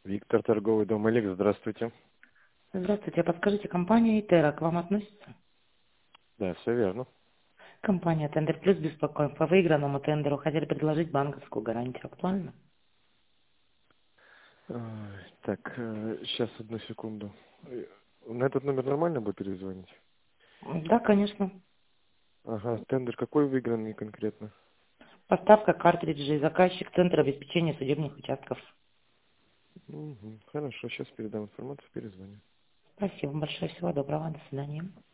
Виктор, торговый дом Эликс, здравствуйте. Здравствуйте, а подскажите, компания Итера к вам относится? Да, все верно. Компания Тендер Плюс беспокоим по выигранному тендеру. Хотели предложить банковскую гарантию. Актуально? Так, сейчас, одну секунду. На этот номер нормально будет перезвонить? Да, конечно. Ага, тендер какой выигранный конкретно? Поставка картриджей, заказчик Центр обеспечения судебных участков. Хорошо, сейчас передам информацию, перезвоню. Спасибо большое, всего доброго, до свидания.